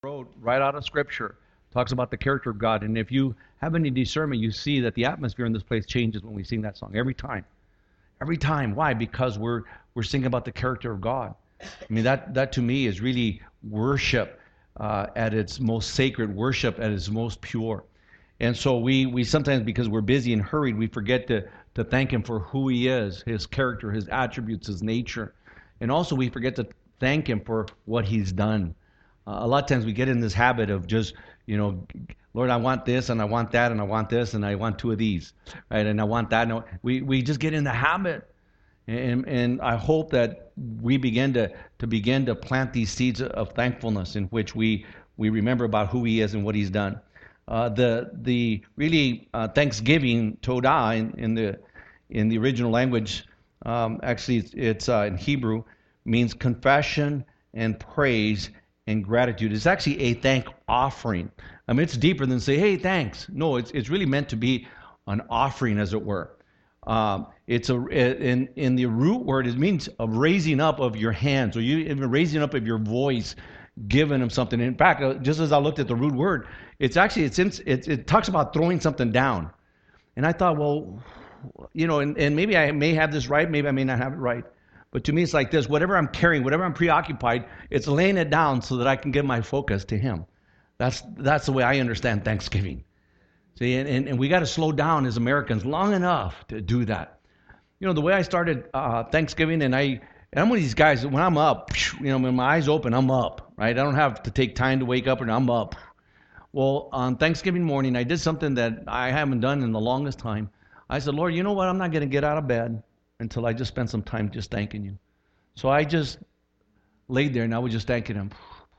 wrote right out of Scripture. Talks about the character of God. And if you have any discernment, you see that the atmosphere in this place changes when we sing that song. Every time. Every time. Why? Because we're singing about the character of God. I mean, that to me is really worship at its most sacred, worship at its most pure. And so we sometimes, because we're busy and hurried, we forget to thank Him for who He is, His character, His attributes, His nature. And also we forget to thank Him for what He's done. A lot of times we get in this habit of just, Lord, I want this, and I want that, and I want this, and I want two of these, right? And I want that. And we just get in the habit. And I hope that we begin to plant these seeds of thankfulness in which we remember about who He is and what He's done. The really Thanksgiving, Todah, in the original language, actually it's in Hebrew, means confession and praise and gratitude. It's actually a thank offering. I mean, it's deeper than say, hey, thanks. No, it's really meant to be an offering, as it were. It's in the root word, it means a raising up of your hands, or you even raising up of your voice, giving Him something. In fact, just as I looked at the root word, it talks about throwing something down. And I thought, well, and maybe I may have this right, maybe I may not have it right. But to me, it's like this: whatever I'm carrying, whatever I'm preoccupied, it's laying it down so that I can give my focus to Him. That's the way I understand Thanksgiving. See, and we got to slow down as Americans long enough to do that. The way I started Thanksgiving, and I'm one of these guys, when I'm up, when my eyes open, I'm up, right? I don't have to take time to wake up, and I'm up. Well, on Thanksgiving morning, I did something that I haven't done in the longest time. I said, Lord, you know what? I'm not going to get out of bed until I just spend some time just thanking You. So I just laid there, and I was just thanking Him.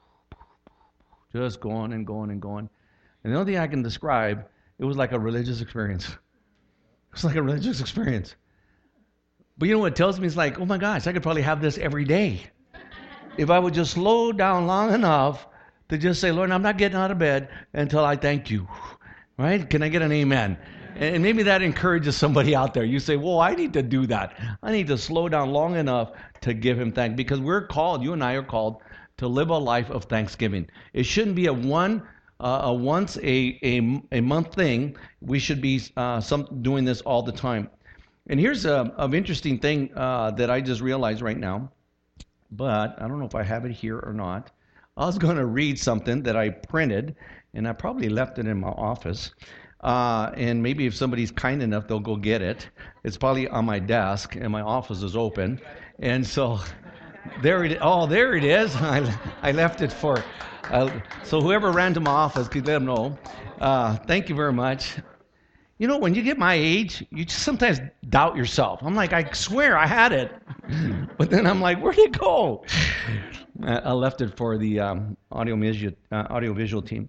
Just going and going and going. And the only thing I can describe, it was like a religious experience. It was like a religious experience. But what it tells me? It's like, oh my gosh, I could probably have this every day. If I would just slow down long enough to just say, Lord, I'm not getting out of bed until I thank You. Right? Can I get an amen? And maybe that encourages somebody out there. You say, well, I need to do that. I need to slow down long enough to give Him thanks. Because we're called, you and I are called, to live a life of thanksgiving. It shouldn't be a once a month thing. We should be doing this all the time. And here's an interesting thing that I just realized right now, but I don't know if I have it here or not. I was going to read something that I printed, and I probably left it in my office. And maybe if somebody's kind enough, they'll go get it. It's probably on my desk, and my office is open. And so there it is. Oh, there it is. I left it for... so whoever ran to my office, could let them know. Thank you very much. When you get my age, you just sometimes doubt yourself. I'm like, I swear I had it. But then I'm like, where'd it go? I left it for the audiovisual team.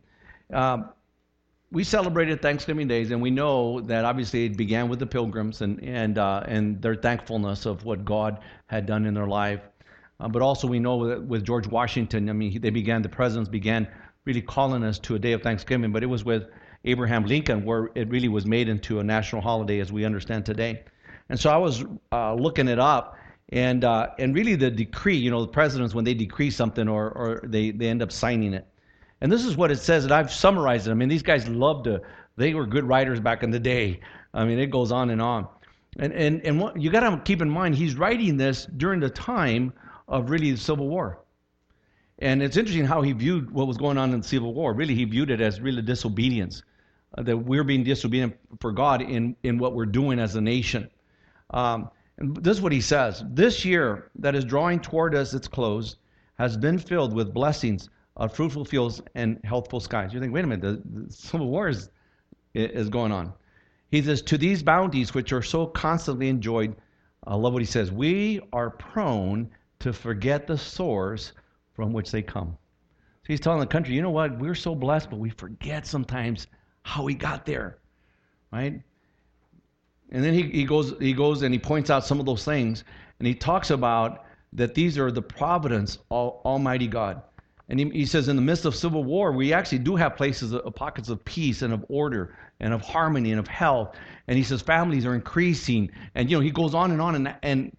We celebrated Thanksgiving days, and we know that obviously it began with the Pilgrims and their thankfulness of what God had done in their life. But also we know that with George Washington, the presidents began really calling us to a day of Thanksgiving, but it was with Abraham Lincoln where it really was made into a national holiday as we understand today. And so I was looking it up, and really the decree, the presidents, when they decree something or they end up signing it. And this is what it says, and I've summarized it. These guys they were good writers back in the day. It goes on and on. And what you got to keep in mind, he's writing this during the time of really the Civil War. And it's interesting how he viewed what was going on in the Civil War. Really, he viewed it as really disobedience, that we're being disobedient for God in what we're doing as a nation. And this is what he says. This year that is drawing toward us its close has been filled with blessings of fruitful fields and healthful skies. You think, wait a minute, the Civil War is going on. He says, to these bounties which are so constantly enjoyed, I love what he says, we are prone to forget the source from which they come. So he's telling the country, you know what, we're so blessed, but we forget sometimes how we got there, right? And then he goes and he points out some of those things, and he talks about that these are the providence of Almighty God. And he says in the midst of civil war, we actually do have places, pockets of peace and of order and of harmony and of health. And he says families are increasing. And, he goes on and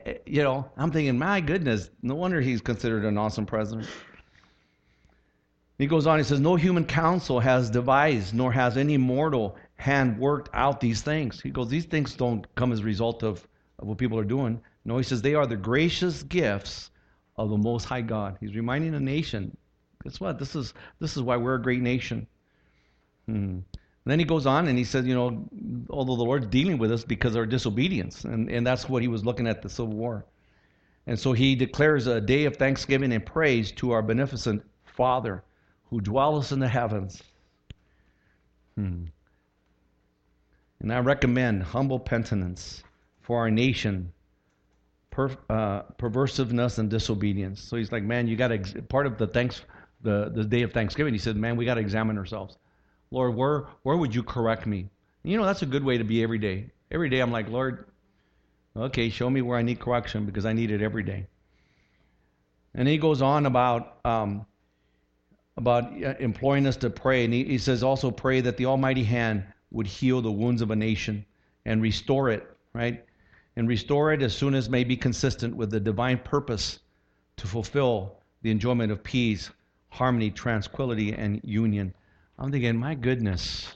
I'm thinking, my goodness, no wonder he's considered an awesome president. He goes on, he says, no human counsel has devised, nor has any mortal hand worked out these things. He goes, these things don't come as a result of what people are doing. No, he says, they are the gracious gifts of the Most High God. He's reminding the nation, guess what? This is why we're a great nation. And then he goes on and he says, although the Lord's dealing with us because of our disobedience, and that's what he was looking at the Civil War. And so he declares a day of thanksgiving and praise to our beneficent Father who dwelleth in the heavens. And I recommend humble penitence for our nation, perversiveness and disobedience. So he's like, man, you got to, part of the day of Thanksgiving, he said, man, we got to examine ourselves. Lord, where would you correct me? That's a good way to be every day. Every day I'm like, Lord, okay, show me where I need correction because I need it every day. And he goes on about imploring us to pray. And he says also pray that the Almighty hand would heal the wounds of a nation and restore it, right? And restore it as soon as may be consistent with the divine purpose to fulfill the enjoyment of peace, harmony, tranquility, and union. I'm thinking, my goodness,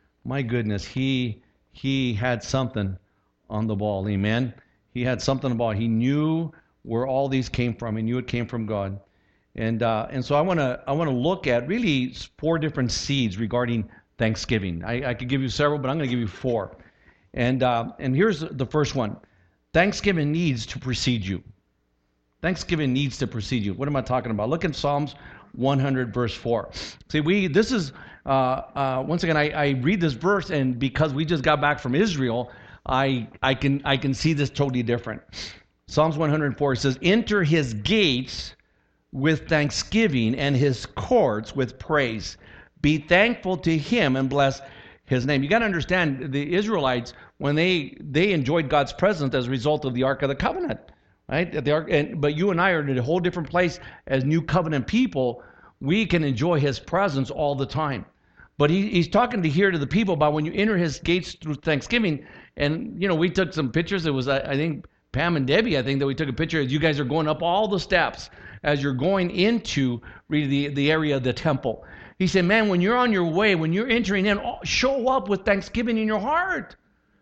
he had something on the ball, amen? He had something on the ball. He knew where all these came from. He knew it came from God. And so I want to look at really 4 different seeds regarding Thanksgiving. I could give you several, but I'm going to give you 4. And here's the first one. Thanksgiving needs to precede you. Thanksgiving needs to precede you. What am I talking about? Look at Psalms 100 verse 4. See, this is once again I read this verse, and because we just got back from Israel, I can see this totally different. Psalms 104 says, "Enter his gates with thanksgiving and his courts with praise. Be thankful to him and bless his name." You got to understand, the Israelites, when they enjoyed God's presence as a result of the Ark of the Covenant, right? But you and I are in a whole different place as new covenant people. We can enjoy his presence all the time. But he's talking to the people about when you enter his gates through thanksgiving. And, we took some pictures. It was, I think, Pam and Debbie, I think, that we took a picture as you guys are going up all the steps as you're going into really the area of the temple. He said, man, when you're on your way, when you're entering in, show up with thanksgiving in your heart.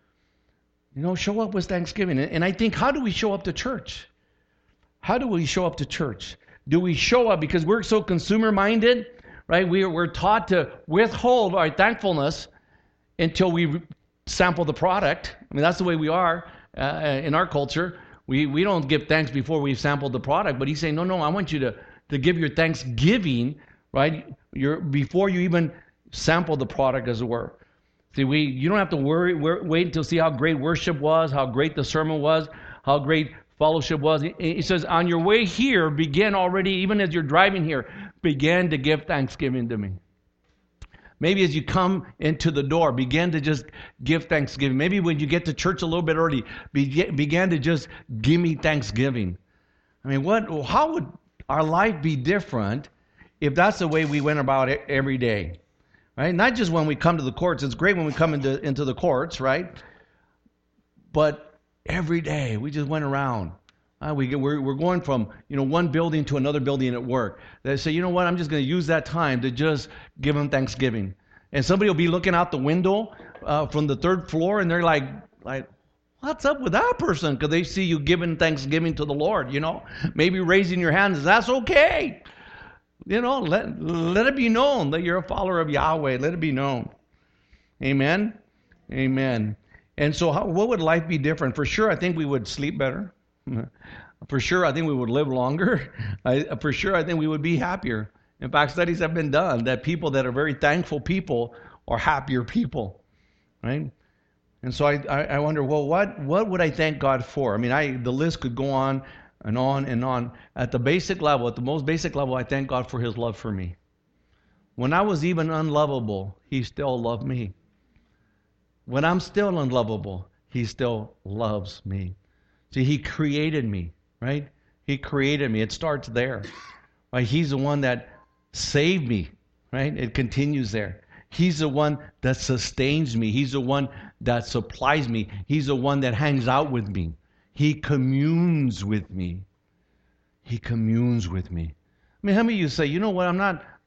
Show up with thanksgiving. And I think, how do we show up to church? How do we show up to church? Do we show up because we're so consumer-minded, right? We're taught to withhold our thankfulness until we sample the product. I mean, that's the way we are in our culture. We don't give thanks before we've sampled the product. But he's saying, no, I want you to give your thanksgiving, right? Before you even sample the product, as it were. See, you don't have to wait until see how great worship was, how great the sermon was, how great fellowship was. He says, on your way here, begin already, even as you're driving here, begin to give thanksgiving to me. Maybe as you come into the door, begin to just give thanksgiving. Maybe when you get to church a little bit early, begin to just give me thanksgiving. I mean, how would our life be different if that's the way we went about it every day? Right? Not just when we come to the courts. It's great when we come into the courts, right? But every day we just went around. We're going from one building to another building at work. They say, you know what? I'm just going to use that time to just give them thanksgiving. And somebody will be looking out the window from the 3rd floor, and they're like, what's up with that person? Because they see you giving thanksgiving to the Lord. Maybe raising your hands. That's okay. Let it be known that you're a follower of Yahweh. Let it be known. Amen? Amen. And so what would life be different? For sure, I think we would sleep better. For sure, I think we would live longer. For sure, I think we would be happier. In fact, studies have been done that people that are very thankful people are happier people. Right? And so I wonder, well, what would I thank God for? I mean, the list could go on and on and on. At the basic level, at the most basic level, I thank God for his love for me. When I was even unlovable, he still loved me. When I'm still unlovable, he still loves me. See, he created me, right? He created me. It starts there. Right? He's the one that saved me, right? It continues there. He's the one that sustains me. He's the one that supplies me. He's the one that hangs out with me. He communes with me. He communes with me. I mean, how many of you say, you know what, I'm not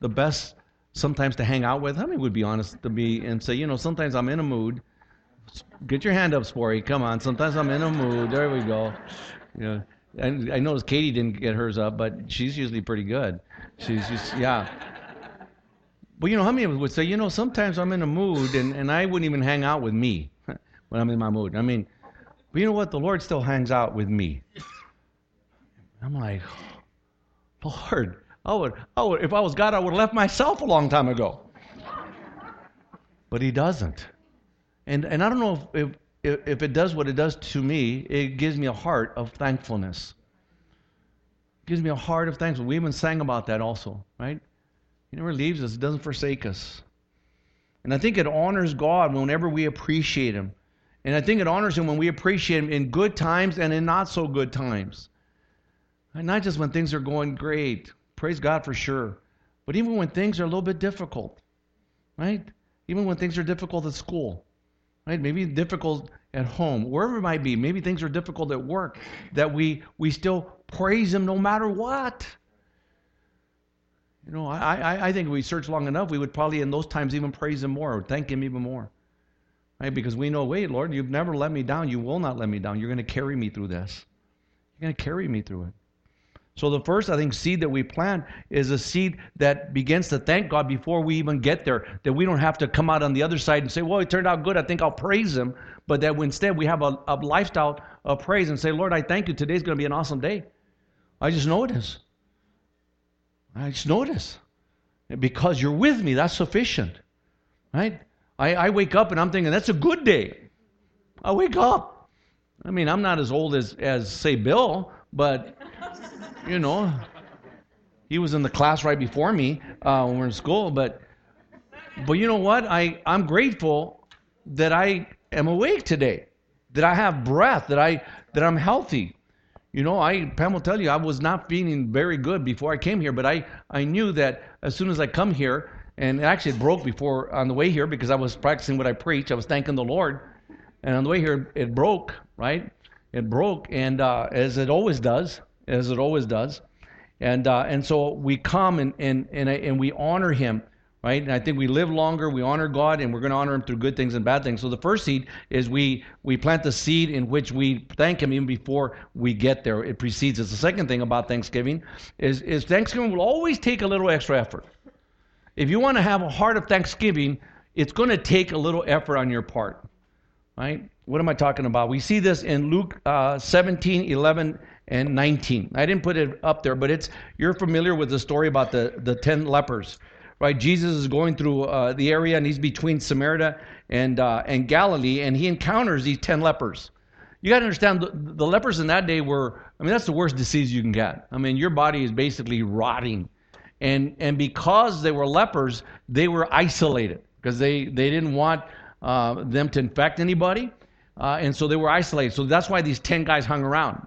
the best sometimes to hang out with? How many would be honest to me and say, sometimes I'm in a mood. Get your hand up, Spory. Come on. Sometimes I'm in a mood. There we go. I noticed Katie didn't get hers up, but she's usually pretty good. She's just, yeah. But how many would say, sometimes I'm in a mood and I wouldn't even hang out with me when I'm in my mood. But you know what? The Lord still hangs out with me. I'm like, Lord, I would, if I was God, I would have left myself a long time ago. But He doesn't. And I don't know if it does what it does to me, it gives me a heart of thankfulness. It gives me a heart of thankfulness. We even sang about that also, right? He never leaves us. He doesn't forsake us. And I think it honors God whenever we appreciate Him. And I think it honors Him when we appreciate Him in good times and in not so good times. And not just when things are going great. Praise God for sure. But even when things are a little bit difficult, right? Even when things are difficult at school, right? Maybe difficult at home, wherever it might be. Maybe things are difficult at work, that we still praise Him no matter what. I think if we search long enough, we would probably in those times even praise Him more or thank Him even more. Right? Because we know, wait, Lord, You've never let me down. You will not let me down. You're going to carry me through this. You're going to carry me through it. So the first, I think, seed that we plant is a seed that begins to thank God before we even get there. That we don't have to come out on the other side and say, well, it turned out good. I think I'll praise Him. But that instead we have a lifestyle of praise and say, Lord, I thank You. Today's going to be an awesome day. I just know it is. Because You're with me, that's sufficient. Right? I wake up and I'm thinking, that's a good day. I wake up. I'm not as old as say, Bill, but, he was in the class right before me when we were in school. But you know what? I'm grateful that I am awake today, that I have breath, that I'm healthy. Pam will tell you, I was not feeling very good before I came here, but I knew that as soon as I come here, and actually it broke before on the way here because I was practicing what I preach. I was thanking the Lord, and on the way here it broke, right? It broke, and as it always does, and so we come and we honor Him. Right? And I think we live longer, we honor God, and we're going to honor Him through good things and bad things. So the first seed is we plant the seed in which we thank Him even before we get there. It precedes us. The second thing about Thanksgiving is Thanksgiving will always take a little extra effort. If you want to have a heart of thanksgiving, it's going to take a little effort on your part. Right? What am I talking about? We see this in Luke 17, 11, and 19. I didn't put it up there, but you're familiar with the story about the 10 lepers. Right, Jesus is going through the area, and He's between Samaria and Galilee, and He encounters these 10 lepers. You got to understand, the lepers in that day that's the worst disease you can get. Your body is basically rotting. And because they were lepers, they were isolated because they didn't want them to infect anybody, and so they were isolated. So that's why these 10 guys hung around.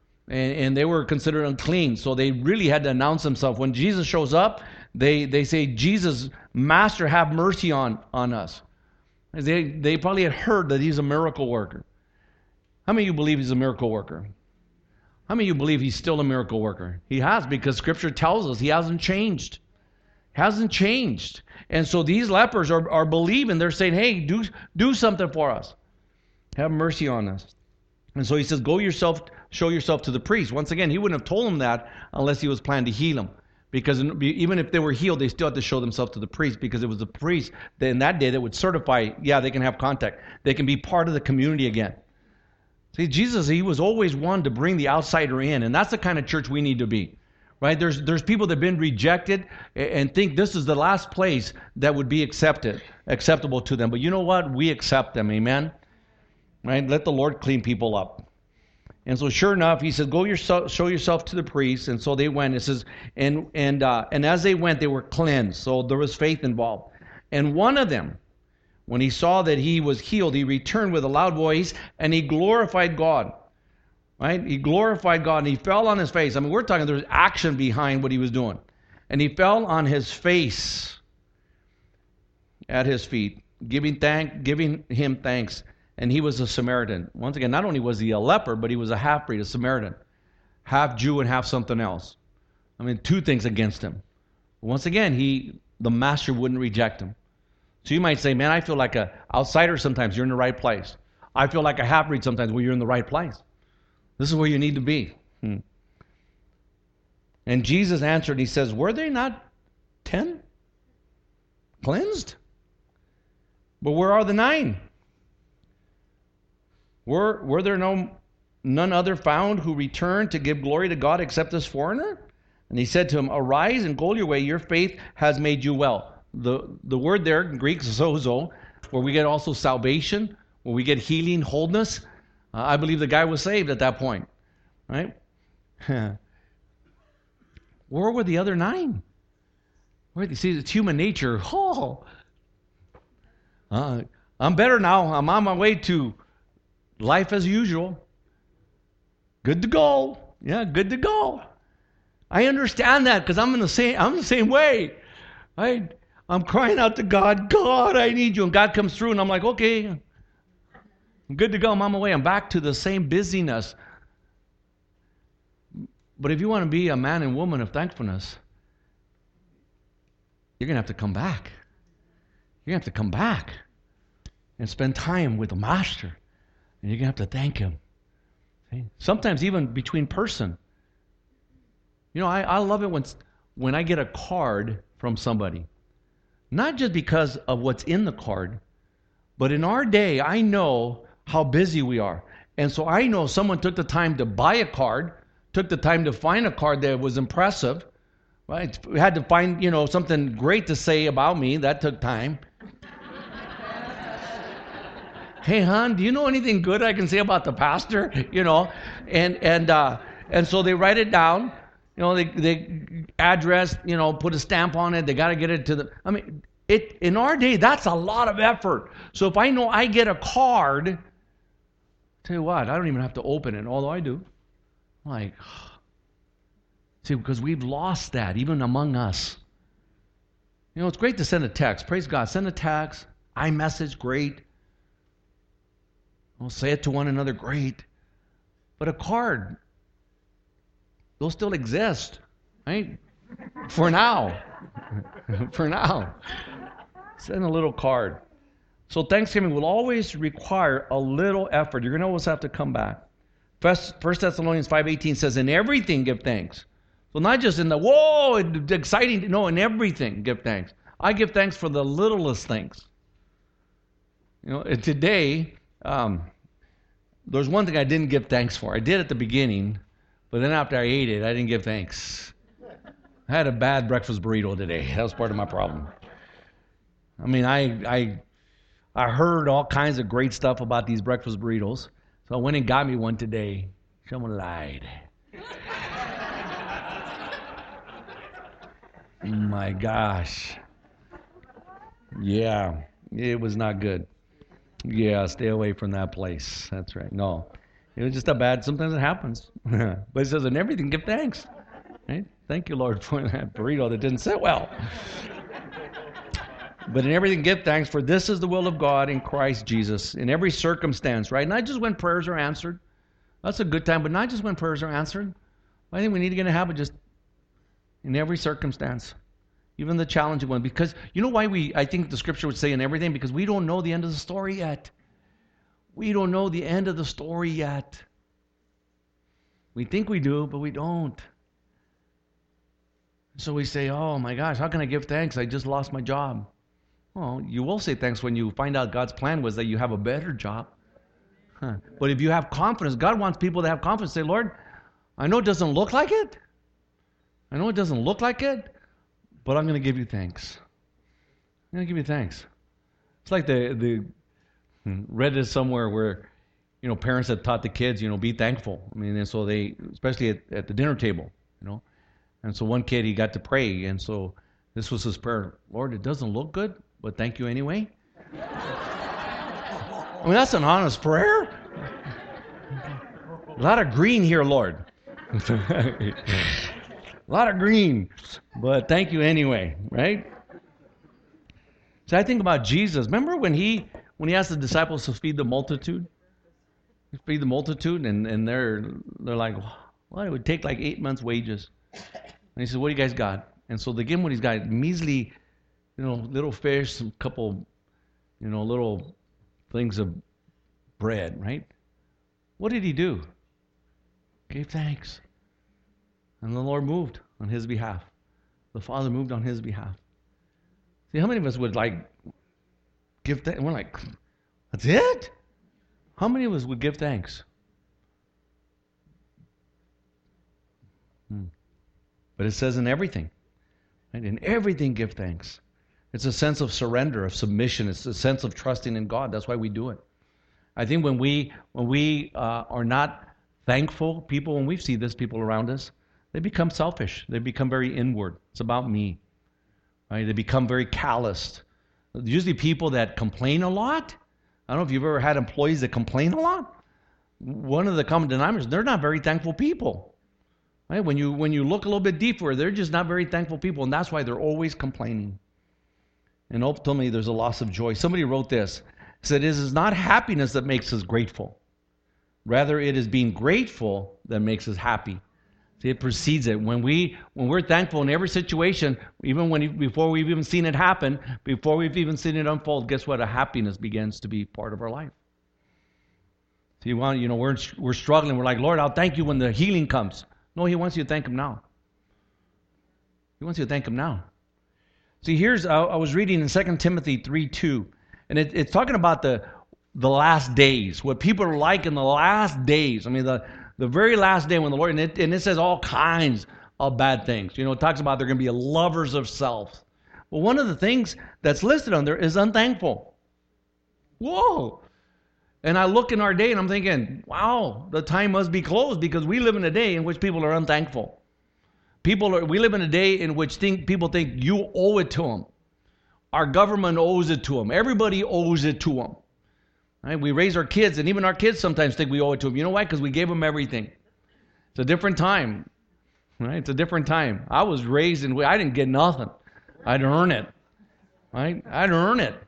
And they were considered unclean, so they really had to announce themselves. When Jesus shows up, they say, Jesus, Master, have mercy on us. They probably had heard that He's a miracle worker. How many of you believe He's a miracle worker? How many of you believe He's still a miracle worker? He has, because Scripture tells us He hasn't changed. Hasn't changed. And so these lepers are believing. They're saying, hey, do something for us. Have mercy on us. And so He says, show yourself to the priest. Once again, He wouldn't have told them that unless He was planning to heal them. Because even if they were healed, they still had to show themselves to the priest, because it was the priest that in that day that would certify, yeah, they can have contact. They can be part of the community again. See, Jesus, He was always one to bring the outsider in, and that's the kind of church we need to be. Right? There's people that have been rejected and think this is the last place that would be acceptable to them. But you know what? We accept them. Amen? Right? Let the Lord clean people up. And so sure enough, He said, show yourself to the priest. And so they went. It says, and as they went, they were cleansed. So there was faith involved. And one of them, when he saw that he was healed, he returned with a loud voice and he glorified God. Right? He glorified God and he fell on his face. We're talking, there was action behind what he was doing. And he fell on his face at His feet, giving Him thanks. And he was a Samaritan. Once again, not only was he a leper, but he was a half-breed, a Samaritan. Half Jew and half something else. Two things against him. Once again, the master wouldn't reject him. So you might say, man, I feel like an outsider sometimes. You're in the right place. I feel like a half-breed sometimes. Well, you're in the right place. This is where you need to be. And Jesus answered, he says, were they not 10 cleansed? But where are the 9? Were there none other found who returned to give glory to God except this foreigner? And he said to him, arise and go your way. Your faith has made you well. The word there in Greek is sozo, where we get also salvation, where we get healing, wholeness. I believe the guy was saved at that point. Right? Where were the other 9? You see, it's human nature. I'm better now. I'm on my way to life as usual. Good to go. Yeah, good to go. I understand that because I'm the same way. I'm crying out to God, God, I need you. And God comes through and I'm like, okay, I'm good to go. I'm on my way. I'm back to the same busyness. But if you want to be a man and woman of thankfulness, you're going to have to come back. You're going to have to come back and spend time with the Master. And you're going to have to thank Him. See? Sometimes even between person. You know, I love it when I get a card from somebody. Not just because of what's in the card, but in our day, I know how busy we are. And so I know someone took the time to buy a card, took the time to find a card that was impressive, right? We had to find, something great to say about me. That took time. Hey, hon, do you know anything good I can say about the pastor? And so they write it down. They address, put a stamp on it. They got to get it to the. In our day, that's a lot of effort. So if I know I get a card, tell you what, I don't even have to open it, although I do. See, because we've lost that, even among us. It's great to send a text. Praise God. Send a text. iMessage, great. We'll say it to one another, great. But a card, they'll still exist, right? For now. For now. Send a little card. So Thanksgiving will always require a little effort. You're going to always have to come back. 1 Thessalonians 5:18 says, in everything give thanks. So not just in the, whoa, exciting. No, in everything give thanks. I give thanks for the littlest things. Today, there's one thing I didn't give thanks for. I did at the beginning, but then after I ate it, I didn't give thanks. I had a bad breakfast burrito today. That was part of my problem. I heard all kinds of great stuff about these breakfast burritos, so I went and got me one today. Someone lied. My gosh. Yeah, it was not good. Yeah, stay away from that place. That's right. No, it was just a bad. Sometimes it happens. But it says, in everything, give thanks. Right? Thank you, Lord, for that burrito that didn't sit well. But in everything, give thanks, for this is the will of God in Christ Jesus, in every circumstance, right? Not just when prayers are answered. That's a good time, but not just when prayers are answered. I think we need to get in a habit just in every circumstance, even the challenging one. Because you know why I think the scripture would say in everything? Because we don't know the end of the story yet. We don't know the end of the story yet. We think we do, but we don't. So we say, oh my gosh, how can I give thanks? I just lost my job. Well, you will say thanks when you find out God's plan was that you have a better job. But if you have confidence, God wants people to have confidence. Say, Lord, I know it doesn't look like it. I know it doesn't look like it, but I'm going to give you thanks. I'm going to give you thanks. It's like the read this somewhere where, parents had taught the kids, be thankful. And so they, especially at the dinner table, And so one kid, he got to pray, and so this was his prayer. Lord, it doesn't look good, but thank you anyway. That's an honest prayer. A lot of green here, Lord. A lot of green, but thank you anyway, right? So I think about Jesus. Remember when he asked the disciples to feed the multitude? Feed the multitude, and they're like, well, it would take like 8 months' wages. And he said, what do you guys got? And so they give him what he's got, measly, little fish, some couple, little things of bread, right? What did he do? Gave thanks. And the Lord moved on his behalf. The Father moved on his behalf. See, how many of us would give thanks? We're like, that's it? How many of us would give thanks? But it says in everything. Right? In everything give thanks. It's a sense of surrender, of submission. It's a sense of trusting in God. That's why we do it. I think when we are not thankful people, when we see this, people around us, they become selfish. They become very inward. It's about me. Right? They become very calloused. Usually people that complain a lot. I don't know if you've ever had employees that complain a lot. One of the common denominators, they're not very thankful people. Right? When you look a little bit deeper, they're just not very thankful people, and that's why they're always complaining. And ultimately, there's a loss of joy. Somebody wrote this. Said, it is not happiness that makes us grateful. Rather, it is being grateful that makes us happy. See, it precedes it. When we're thankful in every situation, even before we've even seen it happen, before we've even seen it unfold, guess what? A happiness begins to be part of our life. See, we're struggling. We're like, Lord, I'll thank you when the healing comes. No, He wants you to thank Him now. He wants you to thank Him now. See, I was reading in 2 Timothy 3:2, and it's talking about the last days, what people are like in the last days. I mean, the very last day when the Lord, and it says all kinds of bad things. It talks about they're going to be lovers of self. Well, one of the things that's listed on there is unthankful. Whoa. And I look in our day and I'm thinking, wow, the time must be closed because we live in a day in which people are unthankful. We live in a day in which people think you owe it to them. Our government owes it to them. Everybody owes it to them. Right? We raise our kids, and even our kids sometimes think we owe it to them. You know why? Because we gave them everything. It's a different time. Right? It's a different time. I was raised and I didn't get nothing. I'd earn it. Right? I'd earn it.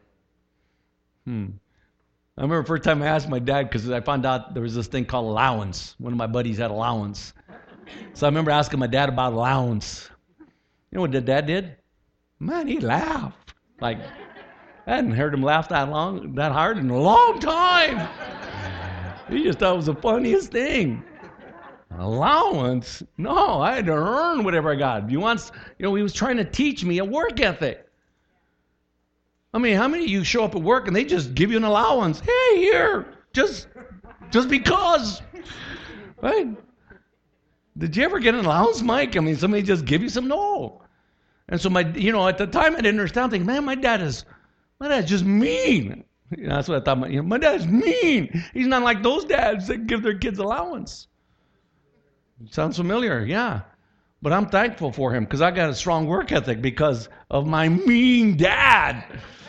I remember the first time I asked my dad, because I found out there was this thing called allowance. One of my buddies had allowance. So I remember asking my dad about allowance. You know what the dad did? Man, he laughed. Like, I hadn't heard him laugh that hard in a long time. He just thought it was the funniest thing. Allowance? No, I had to earn whatever I got. He was trying to teach me a work ethic. I mean, how many of you show up at work and they just give you an allowance? Hey, here, just because. Right? Did you ever get an allowance, Mike? I mean, somebody just give you some? No. And so at the time I didn't understand. I'm thinking, man, my dad's just mean. That's what I thought. My dad's mean. He's not like those dads that give their kids allowance. Sounds familiar, yeah. But I'm thankful for him because I got a strong work ethic because of my mean dad.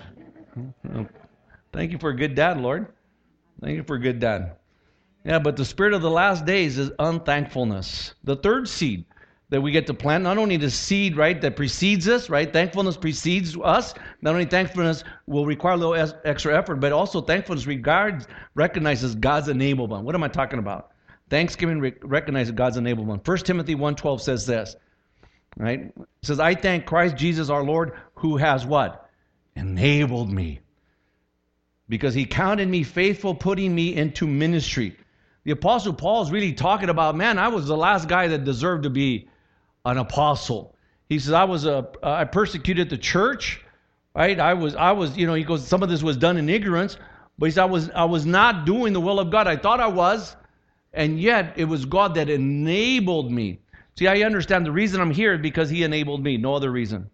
Thank you for a good dad, Lord. Thank you for a good dad. Yeah, but the spirit of the last days is unthankfulness. The third seed that we get to plant, not only the seed, right, that precedes us, right? Thankfulness precedes us. Not only thankfulness will require a little extra effort, but also thankfulness recognizes God's enablement. What am I talking about? Thanksgiving recognizes God's enablement. 1 Timothy 1:12 says this, right? It says, I thank Christ Jesus our Lord who has what? Enabled me. Because He counted me faithful, putting me into ministry. The Apostle Paul is really talking about, man, I was the last guy that deserved to be an apostle. He says, I persecuted the church, right? I was, he goes, some of this was done in ignorance, but he said, I was not doing the will of God. I thought I was, and yet it was God that enabled me. See, I understand the reason I'm here is because He enabled me. No other reason.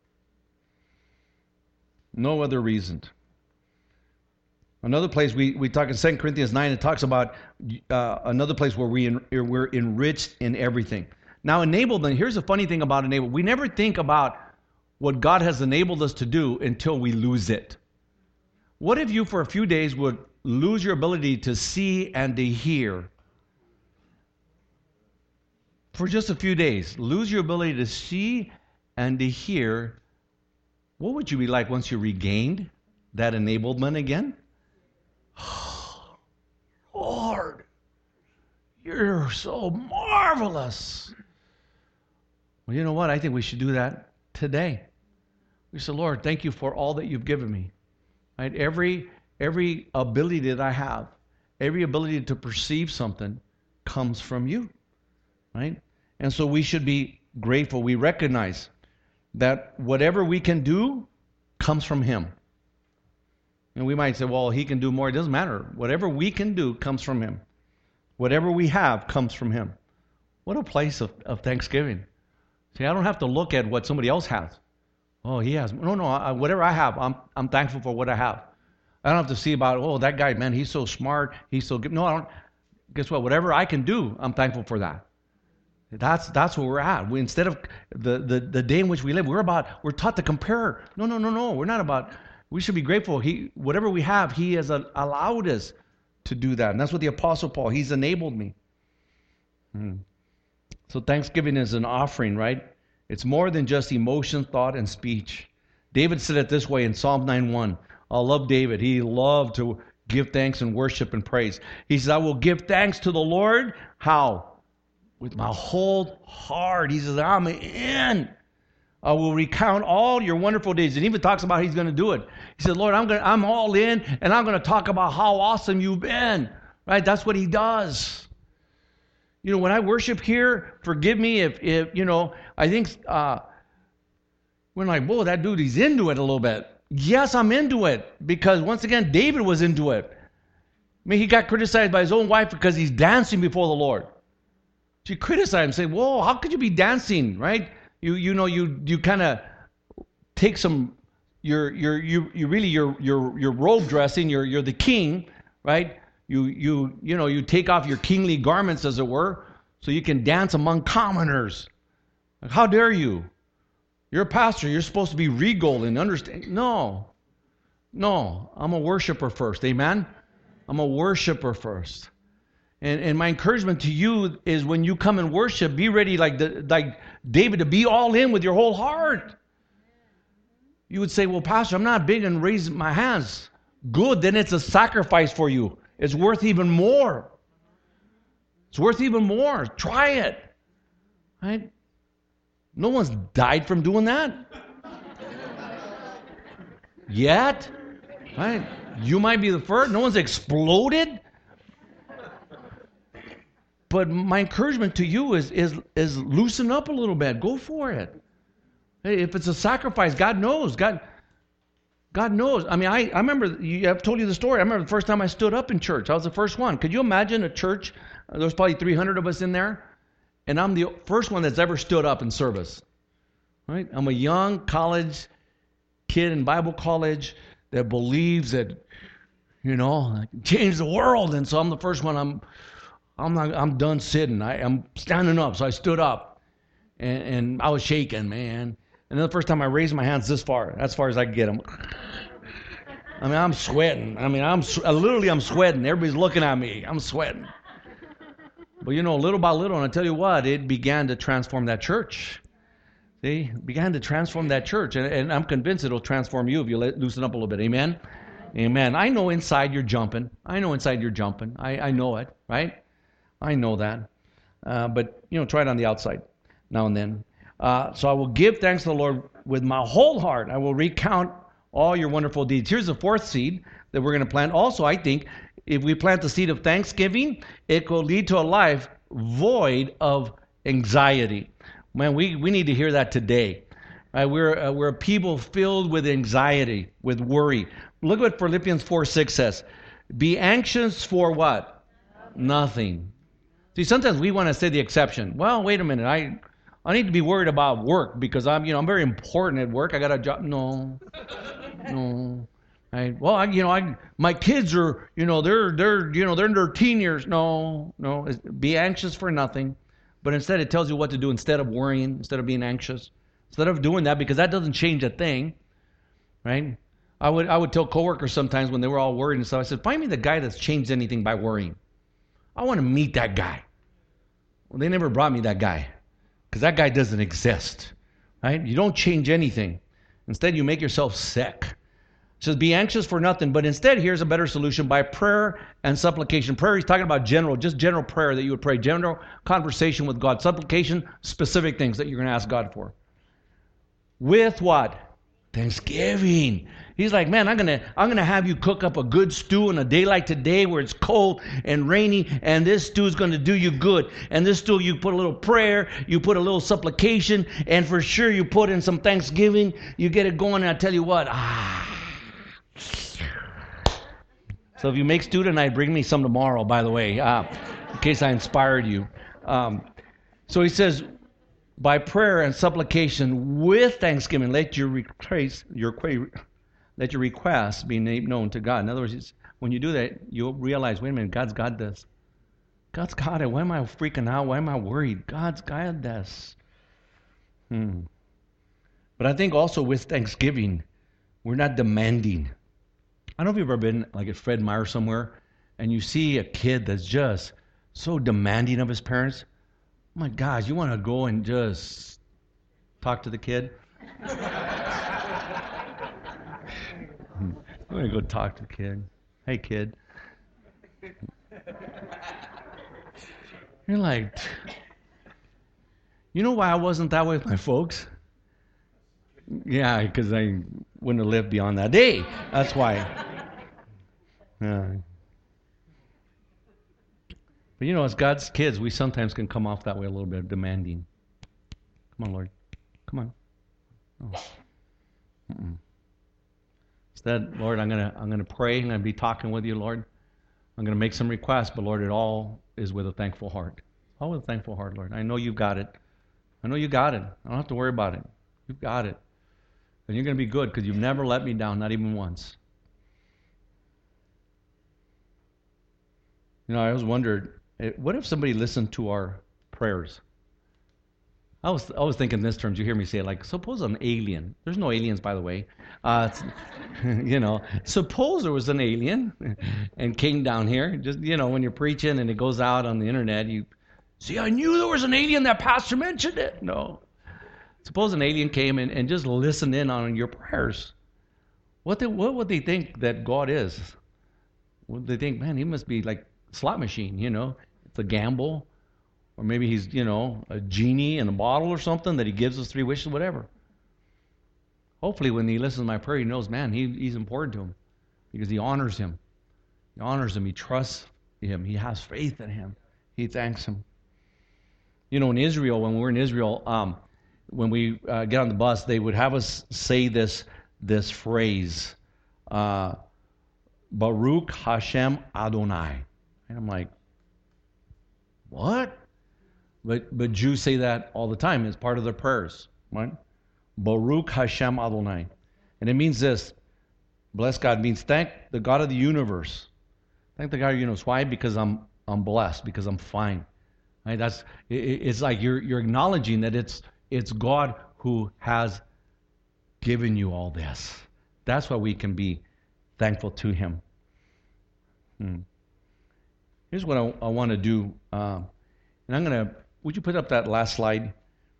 No other reason. Another place we talk in 2 Corinthians 9, it talks about another place where we're enriched in everything. Now, enablement, here's the funny thing about enablement. We never think about what God has enabled us to do until we lose it. What if you, for a few days, would lose your ability to see and to hear? For just a few days, lose your ability to see and to hear. What would you be like once you regained that enablement again? Lord, you're so marvelous. Well, you know what? I think we should do that today. We say, Lord, thank you for all that you've given me. Right? Every ability that I have, every ability to perceive something comes from you. Right? And so we should be grateful. We recognize that whatever we can do comes from him. And we might say, well, he can do more. It doesn't matter. Whatever we can do comes from him. Whatever we have comes from him. What a place of thanksgiving. See, I don't have to look at what somebody else has. Oh, he has. No, whatever I have, I'm thankful for what I have. I don't have to see about, oh, that guy, man, he's so smart. He's so good. No, I don't. Guess what? Whatever I can do, I'm thankful for that. That's where we're at. Instead of the day in which we live, we're taught to compare. No. We're not about. We should be grateful. Whatever we have, he has allowed us to do that. And that's what the Apostle Paul, he's enabled me. So Thanksgiving is an offering, right? It's more than just emotion, thought, and speech. David said it this way in Psalm 9:1. I love David. He loved to give thanks and worship and praise. He says, I will give thanks to the Lord. How? With my whole heart. He says, I'm in. I will recount all your wonderful deeds. And he even talks about he's going to do it. He said, Lord, I'm all in, and I'm going to talk about how awesome you've been. Right? That's what he does. When I worship here, forgive me if I think we're like, whoa, that dude, he's into it a little bit. Yes, I'm into it, because once again, David was into it. I mean, he got criticized by his own wife because he's dancing before the Lord. She criticized him, saying, whoa, how could you be dancing, right? You kind of take some your robe dressing. You're the king, right? You take off your kingly garments, as it were, so you can dance among commoners. Like, how dare you? You're a pastor. You're supposed to be regal and understand. No, I'm a worshiper first. Amen. I'm a worshiper first. And my encouragement to you is, when you come and worship, be ready like David to be all in with your whole heart. You would say, well, Pastor, I'm not big on raising my hands. Good, then it's a sacrifice for you. It's worth even more. It's worth even more. Try it. Right? No one's died from doing that. Yet. Right? You might be the first. No one's exploded. But my encouragement to you is loosen up a little bit. Go for it. Hey, if it's a sacrifice, God knows. God knows. I mean, I remember, I've told you the story. I remember the first time I stood up in church. I was the first one. Could you imagine a church? There's probably 300 of us in there. And I'm the first one that's ever stood up in service. Right? I'm a young college kid in Bible college that believes that, I can change the world. And so I'm the first one. I'm done sitting. I'm standing up. So I stood up, and I was shaking, man. And then the first time I raised my hands this far, as far as I could get them. I mean, I'm sweating. I mean, I'm sweating. Everybody's looking at me. I'm sweating. But little by little, and I tell you what, it began to transform that church. See, it began to transform that church, and I'm convinced it'll transform you if you loosen up a little bit. Amen. Amen. I know inside you're jumping. I know it, right? I know that. But, try it on the outside now and then. So I will give thanks to the Lord with my whole heart. I will recount all your wonderful deeds. Here's the fourth seed that we're going to plant. Also, I think if we plant the seed of thanksgiving, it will lead to a life void of anxiety. Man, we need to hear that today. We're a people filled with anxiety, with worry. Look what Philippians 4:6 says. Be anxious for what? Nothing. See, sometimes we want to say the exception. Well, wait a minute. I need to be worried about work because I'm very important at work. I got a job. No. My kids are, they're in their teen years. No. Be anxious for nothing. But instead, it tells you what to do instead of worrying, instead of being anxious, instead of doing that, because that doesn't change a thing, right? I would tell coworkers sometimes when they were all worried and stuff. I said, find me the guy that's changed anything by worrying. I want to meet that guy. Well, they never brought me that guy because that guy doesn't exist, right? You don't change anything. Instead, you make yourself sick. It says, be anxious for nothing, but instead, here's a better solution by prayer and supplication. Prayer, he's talking about just general prayer that you would pray, general conversation with God. Supplication, specific things that you're going to ask God for. with what? Thanksgiving. He's like, man, I'm gonna have you cook up a good stew on a day like today where it's cold and rainy, and this stew is gonna do you good. And this stew, you put a little prayer, you put a little supplication, and for sure you put in some thanksgiving. You get it going, and I tell you what, So if you make stew tonight, bring me some tomorrow, by the way, in case I inspired you. So he says, by prayer and supplication with thanksgiving, let your requests be made known to God. In other words, when you do that, you'll realize, wait a minute, God's got this. God's got it. Why am I freaking out? Why am I worried? God's got this. But I think also with thanksgiving, we're not demanding. I don't know if you've ever been like at Fred Meyer somewhere, and you see a kid that's just so demanding of his parents. Oh my gosh, you want to go and just talk to the kid? I'm going to go talk to the kid. Hey, kid. You're like, you know why I wasn't that way with my folks? Yeah, because I wouldn't have lived beyond that day. That's why. But you know, as God's kids, we sometimes can come off that way a little bit, demanding. Come on, Lord. Come on. Oh. Instead, Lord, I'm gonna pray. I'm gonna be talking with you, Lord. I'm gonna make some requests, but Lord, it all is with a thankful heart. All with a thankful heart, Lord. I know you've got it. I know you got it. I don't have to worry about it. You've got it. And you're gonna be good because you've never let me down, not even once. You know, I always wondered, what if somebody listened to our prayers? I was thinking in this terms. You hear me say it, like, suppose an alien. There's no aliens, by the way. You know, suppose there was an alien and came down here. Just, you know, when you're preaching and it goes out on the internet, you see, I knew there was an alien. That pastor mentioned it. No. Suppose an alien came and just listened in on your prayers. What would they think that God is? Would they think, man, he must be like a slot machine, you know? It's a gamble. Or maybe he's, you know, a genie in a bottle or something that he gives us 3 wishes, whatever. Hopefully when he listens to my prayer, he knows, man, he's important to him because he honors him. He honors him. He trusts him. He has faith in him. He thanks him. You know, in Israel, when we were in Israel, when we get on the bus, they would have us say this phrase, Baruch Hashem Adonai. And I'm like, what? But Jews say that all the time. It's part of their prayers, right? Baruch Hashem Adonai. And it means this. Bless God means thank the God of the universe. Thank the God of the universe. Why? Because I'm blessed. Because I'm fine. Right? It's like you're acknowledging that it's God who has given you all this. That's why we can be thankful to Him. Here's what I want to do. And would you put up that last slide?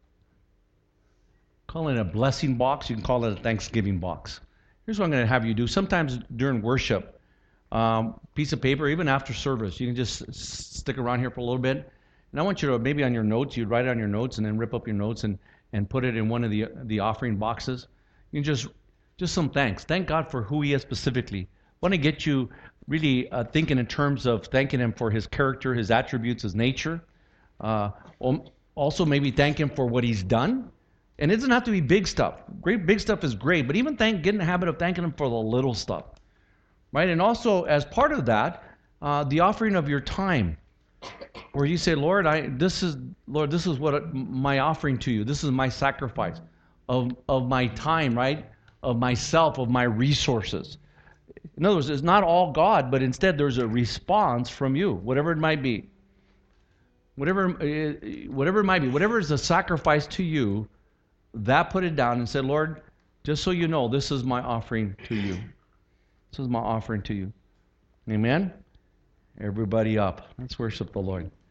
Call it a blessing box. You can call it a thanksgiving box. Here's what I'm going to have you do. Sometimes during worship, piece of paper, even after service, you can just stick around here for a little bit. And I want you to, maybe on your notes, you'd write it on your notes and then rip up your notes and put it in one of the offering boxes. You can just some thanks. Thank God for who He is specifically. I want to get you really thinking in terms of thanking Him for His character, His attributes, His nature. Also maybe thank Him for what He's done. And it doesn't have to be big stuff. Big stuff is great, but even get in the habit of thanking Him for the little stuff. Right? And also, as part of that, the offering of your time. Where you say, Lord, this is what my offering to you. This is my sacrifice of my time, right? Of myself, of my resources. In other words, it's not all God, but instead there's a response from you, whatever it might be. Whatever it might be, whatever is a sacrifice to you, that put it down and said, Lord, just so you know, this is my offering to you. This is my offering to you. Amen? Everybody up. Let's worship the Lord.